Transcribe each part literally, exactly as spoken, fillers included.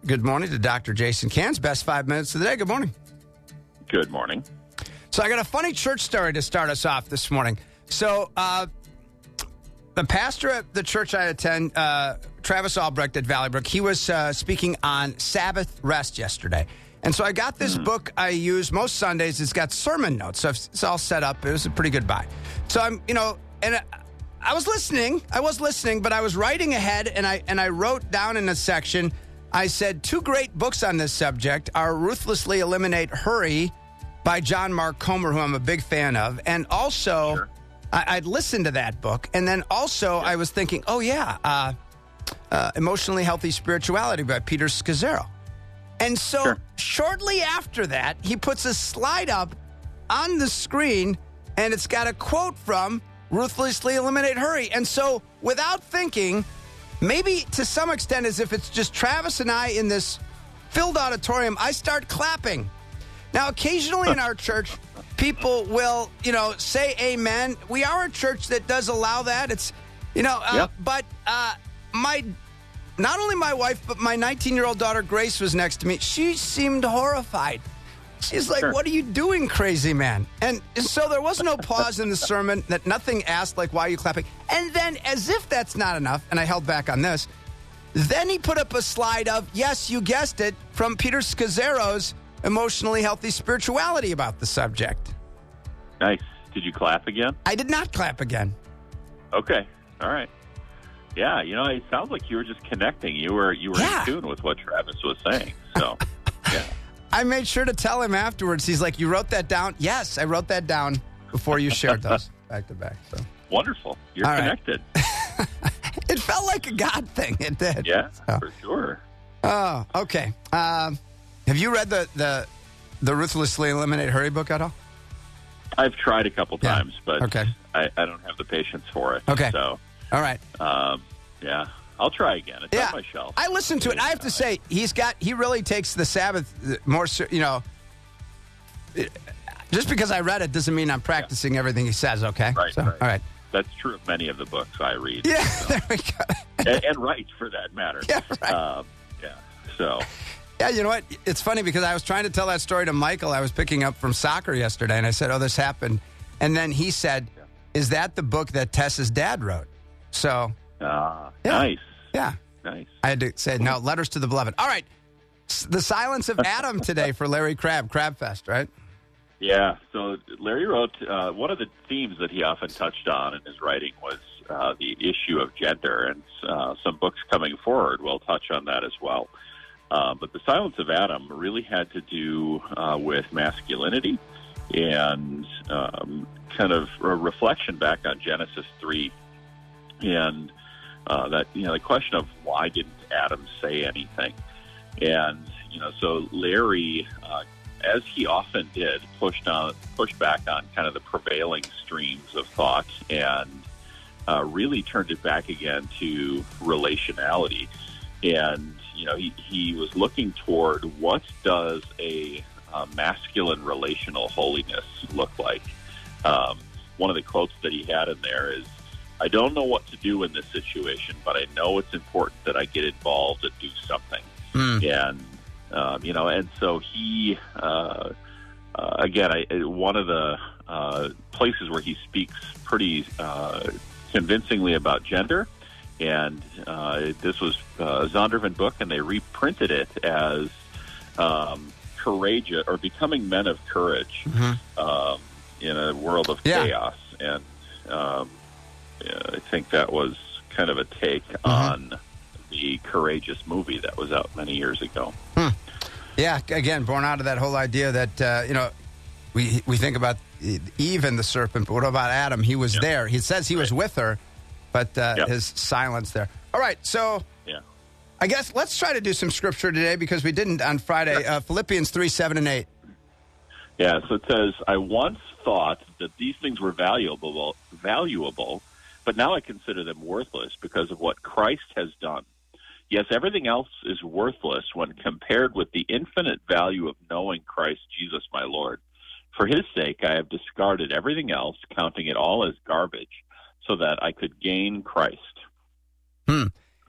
good morning to Doctor Jason Cans. Best five minutes of the day. Good morning. Good morning. So I got a funny church story to start us off this morning. So uh, the pastor at the church I attend, uh, Travis Albrecht at Valley Brook, he was uh, speaking on Sabbath rest yesterday. And so I got this mm. book I use most Sundays. It's got sermon notes. So it's all set up. It was a pretty good buy. So I'm, you know, and I was listening. I was listening, but I was writing ahead, and I and I wrote down in a section, I said, two great books on this subject are Ruthlessly Eliminate Hurry by John Mark Comer, who I'm a big fan of. And also, sure. I, I'd listened to that book. And then also, yeah. I was thinking, oh, yeah, uh, uh, Emotionally Healthy Spirituality by Peter Scazzero. And so sure. shortly after that, he puts a slide up on the screen, and it's got a quote from Ruthlessly Eliminate Hurry. And so without thinking, maybe to some extent as if it's just Travis and I in this filled auditorium, I start clapping. Now, occasionally in our church, people will, you know, say amen. We are a church that does allow that. It's, you know, uh, yep. but uh, my... Not only my wife, but my nineteen-year-old daughter, Grace, was next to me. She seemed horrified. She's like, sure. What are you doing, crazy man? And so there was no pause in the sermon, that nothing asked, like, why are you clapping? And then, as if that's not enough, and I held back on this, then he put up a slide of, yes, you guessed it, from Peter Scazzero's Emotionally Healthy Spirituality about the subject. Nice. Did you clap again? I did not clap again. Okay. All right. Yeah, you know, it sounds like you were just connecting. You were you were yeah. in tune with what Travis was saying. So, yeah. I made sure to tell him afterwards. He's like, you wrote that down? Yes, I wrote that down before you shared those back to back. So wonderful. You're All connected. Right. It felt like a God thing. It did. Yeah, so. For sure. Oh, okay. Um, have you read the, the, the Ruthlessly Eliminate Hurry book at all? I've tried a couple yeah. times, but okay. I, I don't have the patience for it. Okay. So. All right. Um, yeah, I'll try again. It's yeah. on my shelf. I listened to it. I have to say, he's got, he really takes the Sabbath more, you know, just because I read it doesn't mean I'm practicing yeah. everything he says, okay? Right, so, right. All right. That's true of many of the books I read. Yeah, so. There we go. and, and right, for that matter. Yeah, right. Um, yeah, so. Yeah, you know what? It's funny because I was trying to tell that story to Michael. I was picking up from soccer yesterday, and I said, oh, this happened. And then he said, yeah. is that the book that Tessa's dad wrote? So, uh, yeah. nice. Yeah. Nice. I had to say, no, Letters to the Beloved. All right. The Silence of Adam today for Larry Crabb, Crab Fest, right? Yeah. So Larry wrote, uh, one of the themes that he often touched on in his writing was uh, the issue of gender, and uh, some books coming forward will touch on that as well. Uh, but The Silence of Adam really had to do uh, with masculinity and um, kind of a reflection back on Genesis three. And uh, that, you know, the question of why didn't Adam say anything? And, you know, so Larry, uh, as he often did, pushed on, pushed back on kind of the prevailing streams of thought and uh, really turned it back again to relationality. And, you know, he, he was looking toward what does a uh, masculine relational holiness look like? Um, one of the quotes that he had in there is, I don't know what to do in this situation, but I know it's important that I get involved and do something. Mm. And, um, you know, and so he, uh, uh, again, I, one of the uh, places where he speaks pretty uh, convincingly about gender, and uh, this was uh, a Zondervan book, and they reprinted it as um, courageous, or becoming men of courage mm-hmm. um, in a world of yeah. chaos. And, um, Yeah, I think that was kind of a take mm-hmm. on the Courageous movie that was out many years ago. Hmm. Yeah, again, born out of that whole idea that, uh, you know, we we think about Eve and the serpent, but what about Adam? He was yep. there. He says he right. was with her, but uh, yep. his silence there. All right, so yeah. I guess let's try to do some scripture today because we didn't on Friday. Uh, Philippians three, seven, and eight. Yeah, so it says, I once thought that these things were valuable, valuable, but now I consider them worthless because of what Christ has done. Yes, everything else is worthless when compared with the infinite value of knowing Christ Jesus my Lord. For his sake, I have discarded everything else, counting it all as garbage, so that I could gain Christ. Hmm.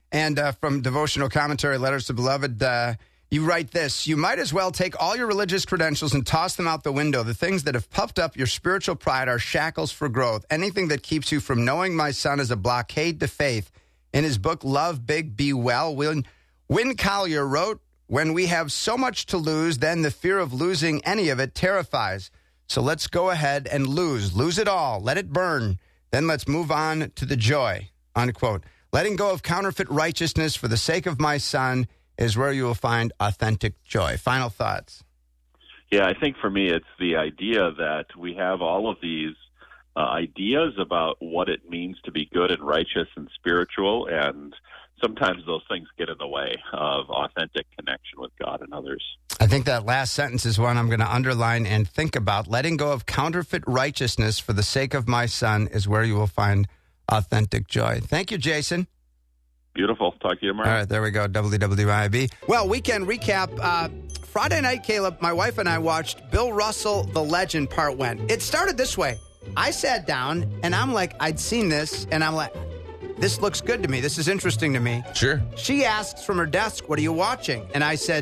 And uh, from Devotional Commentary, Letters to Beloved, uh, you write this: you might as well take all your religious credentials and toss them out the window. The things that have puffed up your spiritual pride are shackles for growth. Anything that keeps you from knowing my son is a blockade to faith. In his book, Love Big, Be Well, Win, Win Collier wrote, when we have so much to lose, then the fear of losing any of it terrifies. So let's go ahead and lose. Lose it all. Let it burn. Then let's move on to the joy, unquote. Letting go of counterfeit righteousness for the sake of my son is where you will find authentic joy. Final thoughts. Yeah, I think for me it's the idea that we have all of these uh, ideas about what it means to be good and righteous and spiritual, and sometimes those things get in the way of authentic connection with God and others. I think that last sentence is one I'm going to underline and think about. Letting go of counterfeit righteousness for the sake of my son is where you will find authentic joy. Thank you, Jason. Beautiful. Talk to you tomorrow. All right, there we go. W W I B. Well, weekend recap. Uh, Friday night, Caleb, my wife and I watched Bill Russell, The Legend, Part One. It started this way. I sat down, and I'm like, I'd seen this, and I'm like, this looks good to me. This is interesting to me. Sure. She asks from her desk, what are you watching? And I said,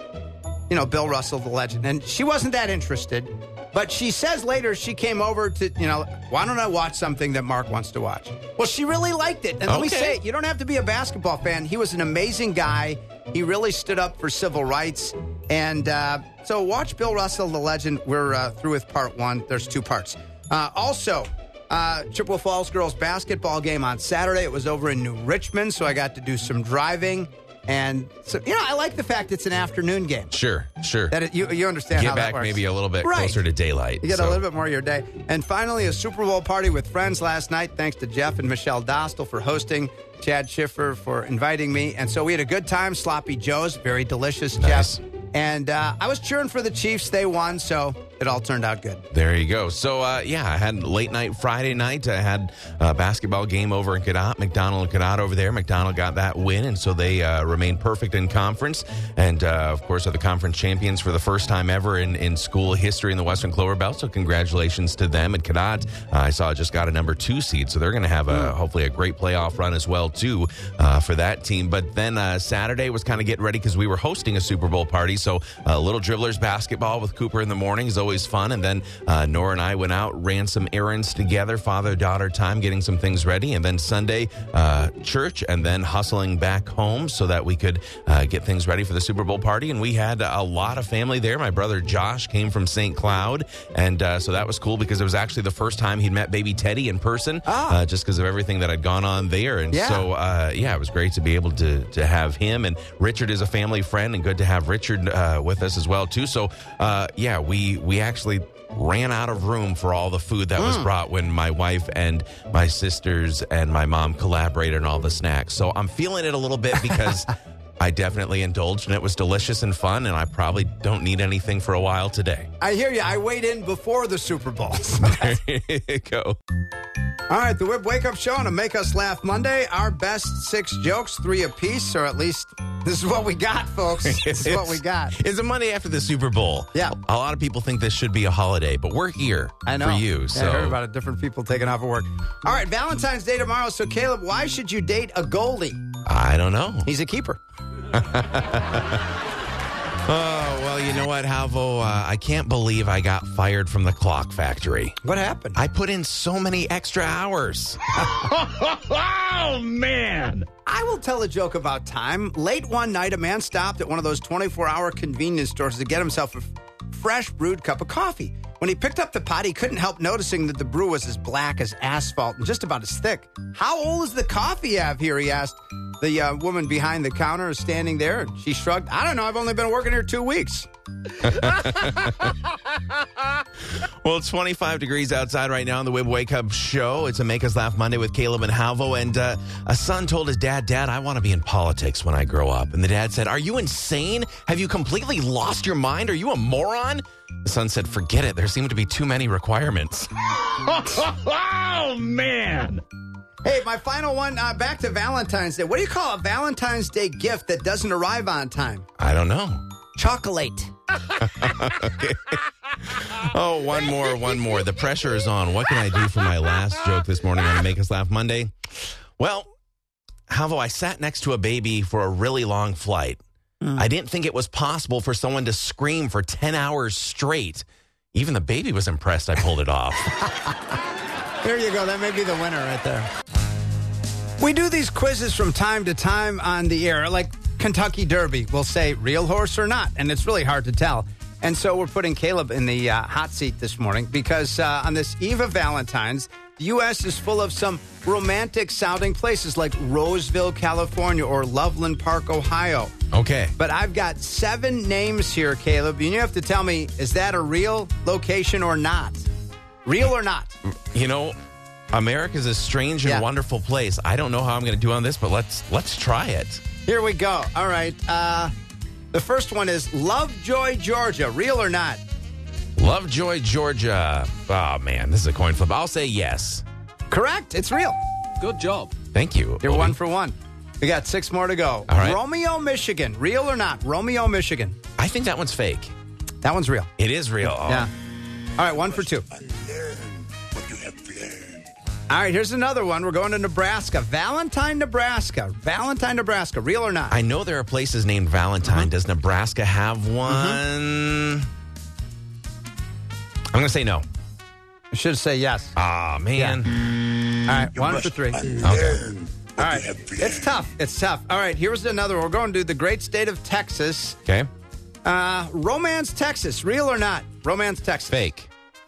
you know, Bill Russell, The Legend. And she wasn't that interested. But she says later she came over to, you know, why don't I watch something that Mark wants to watch? Well, she really liked it. And let okay. me say, you don't have to be a basketball fan. He was an amazing guy. He really stood up for civil rights. And uh, so watch Bill Russell, The Legend. We're uh, through with part one. There's two parts. Uh, also, uh, Chippewa Falls girls basketball game on Saturday. It was over in New Richmond, so I got to do some driving. And so, you know, I like the fact it's an afternoon game. Sure, sure. That it, you you understand Get how back that works. maybe a little bit right. closer to daylight. You get so. a little bit more of your day. And finally, a Super Bowl party with friends last night. Thanks to Jeff and Michelle Dostal for hosting, Chad Schiffer for inviting me. And so we had a good time. Sloppy Joe's, very delicious, Nice. Jeff. And uh, I was cheering for the Chiefs. They won, so it all turned out good. There you go. So, uh, yeah, I had late night Friday night. I had a basketball game over in Cadott, McDonald and Cadott over there. McDonald got that win, and so they uh, remained perfect in conference. And, uh, of course, are the conference champions for the first time ever in, in school history in the Western Clover Belt. So congratulations to them. And Cadott, uh, I saw, just got a number two seed. So they're going to have, a, hopefully, a great playoff run as well, too, uh, for that team. But then uh, Saturday was kind of getting ready because we were hosting a Super Bowl party. So a little Dribblers basketball with Cooper in the morning is always fun. And then uh, Nora and I went out, ran some errands together, father-daughter time, getting some things ready. And then Sunday, uh, church, and then hustling back home so that we could uh, get things ready for the Super Bowl party. And we had a lot of family there. My brother Josh came from Saint Cloud. And uh, so that was cool because it was actually the first time he'd met baby Teddy in person, ah. uh, just because of everything that had gone on there. And yeah. so, uh, yeah, it was great to be able to, to have him. And Richard is a family friend, and good to have Richard uh, with us as well, too. So, uh, yeah, we, we actually ran out of room for all the food that mm. was brought when my wife and my sisters and my mom collaborated on all the snacks. So I'm feeling it a little bit because I definitely indulged, and it was delicious and fun, and I probably don't need anything for a while today. I hear you. I weighed in before the Super Bowl. There you go. All right, the Whip Wake Up Show on a Make Us Laugh Monday. Our best six jokes, three apiece, or at least this is what we got, folks. This is what we got. It's a Monday after the Super Bowl. Yeah. A lot of people think this should be a holiday, but we're here I know. for you. Yeah, So I heard about it. Different people taking off of work. All right, Valentine's Day tomorrow. So, Caleb, why should you date a goalie? I don't know. He's a keeper. Oh, well, you know what, Halvo? Uh, I can't believe I got fired from the clock factory. What happened? I put in so many extra hours. Oh, man. I will tell a joke about time. Late one night, a man stopped at one of those twenty-four hour convenience stores to get himself a f- fresh brewed cup of coffee. When he picked up the pot, he couldn't help noticing that the brew was as black as asphalt and just about as thick. How old is the coffee you have here, he asked. The uh, woman behind the counter is standing there, and she shrugged. I don't know, I've only been working here two weeks. Well, it's twenty-five degrees outside right now on the Wib Wake Up Show. It's a Make Us Laugh Monday with Caleb and Halvo. And uh, a son told his dad, Dad, I want to be in politics when I grow up. And the dad said, are you insane? Have you completely lost your mind? Are you a moron? The son said, forget it. There seem to be too many requirements. Oh, man. Hey, my final one, uh, back to Valentine's Day. What do you call a Valentine's Day gift that doesn't arrive on time? I don't know. Chocolate. Okay. Oh, one more, one more. The pressure is on. What can I do for my last joke this morning on Make Us Laugh Monday? Well, Halvo, I sat next to a baby for a really long flight. Mm. I didn't think it was possible for someone to scream for ten hours straight. Even the baby was impressed I pulled it off. There you go. That may be the winner right there. We do these quizzes from time to time on the air, like Kentucky Derby. We'll say real horse or not, and it's really hard to tell. And so we're putting Caleb in the uh, hot seat this morning because uh, on this eve of Valentine's, the U S is full of some romantic-sounding places like Roseville, California, or Loveland Park, Ohio. Okay. But I've got seven names here, Caleb, and you have to tell me, is that a real location or not? Real or not? You know, America's a strange and Yeah. wonderful place. I don't know how I'm going to do on this, but let's let's try it. Here we go. All right. Uh, the first one is Lovejoy, Georgia. Real or not? Lovejoy, Georgia. Oh, man, this is a coin flip. I'll say yes. Correct. It's real. Good job. Thank you. You're Obi. one for one. We got six more to go. All right. Romeo, Michigan. Real or not? Romeo, Michigan. I think that one's fake. That one's real. It is real. Oh. Yeah. All right, one for two. Unlearn what you have learned. All right, here's another one. We're going to Nebraska. Valentine, Nebraska. Valentine, Nebraska. Real or not? I know there are places named Valentine. Uh-huh. Does Nebraska have one? I'm going to say no. I should say yes. Ah, man. All right, You one must for three. unlearn Okay. what All right. you have learned. It's tough. It's tough. All right, here's another one. We're going to the great state of Texas. Okay. Uh, Romance, Texas. Real or not? Romance, Texas. Fake.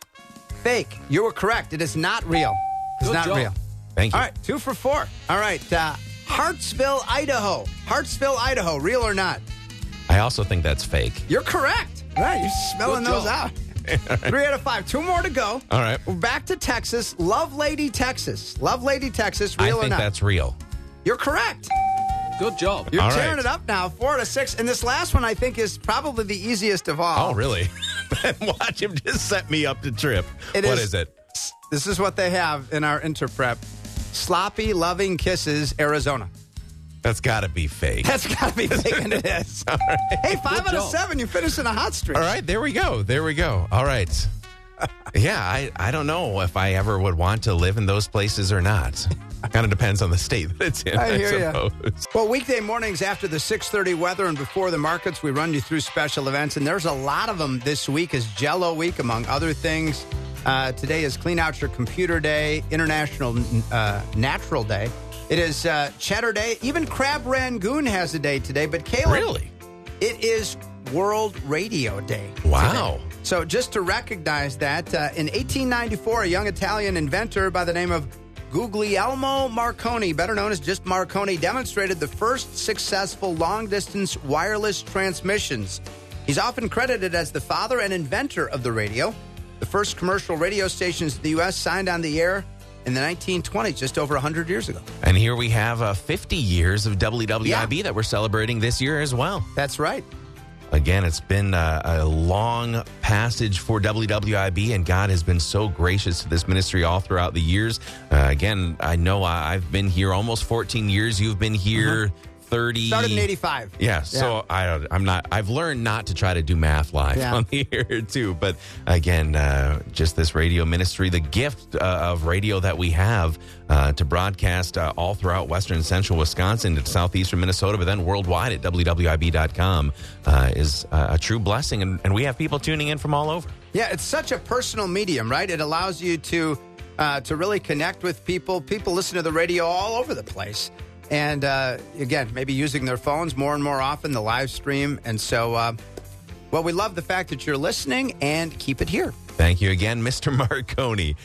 Fake. You were correct. It is not real. It's Good not job. real. Thank you. All right, two for four. All right, uh, Hartsville, Idaho. Hartsville, Idaho. Real or not? I also think that's fake. You're correct. Right, you're smelling Good those job. out. Three out of five. Two more to go. All right. We're back to Texas. Love Lady, Texas. Love Lady, Texas. I Real or think not? that's real. You're correct. Good job. You're All tearing right. it up now. Four to six. And this last one, I think, is probably the easiest of all. Oh, really? Watch him just set me up to trip. It What is- is it? This is what they have in our interprep. Sloppy Loving Kisses, Arizona. That's got to be fake. That's got to be fake, and it is. Hey, five Good out of job. seven. You finished in a hot streak. All right, there we go. There we go. All right. Yeah, I, I don't know if I ever would want to live in those places or not. Kind of depends on the state that it's in, I I, hear ya. suppose. Well, weekday mornings after the six thirty weather and before the markets, we run you through special events, and there's a lot of them this week is Jello Week, among other things. Uh, today is Clean Out Your Computer Day, International uh, Natural Day. It is uh, Cheddar Day. Even Crab Rangoon has a day today. But Caleb, Really? it is World Radio Day. Wow. today. So just to recognize that, uh, in eighteen ninety-four, a young Italian inventor by the name of Guglielmo Marconi, better known as just Marconi, demonstrated the first successful long-distance wireless transmissions. He's often credited as the father and inventor of the radio. The first commercial radio stations in the U S signed on the air in the nineteen twenties, just over one hundred years ago. And here we have uh, fifty years of W W I B Yeah. that we're celebrating this year as well. That's right. Again, it's been a, a long passage for W W I B, and God has been so gracious to this ministry all throughout the years. Uh, again, I know I, I've been here almost fourteen years. You've been here thirty. Started in eighty-five. Yeah, so I don't, I'm not. I've learned not to try to do math live Yeah. on the air too. But again, uh, just this radio ministry, the gift uh, of radio that we have uh, to broadcast uh, all throughout western and central Wisconsin to southeastern Minnesota, but then worldwide at W W I B dot com uh, is uh, a true blessing, and, and we have people tuning in from all over. Yeah, it's such a personal medium, right? It allows you to uh, to really connect with people. People listen to the radio all over the place. And uh, again, maybe using their phones more and more often, the live stream. And so, uh, well, we love the fact that you're listening and keep it here. Thank you again, Mister Marconi.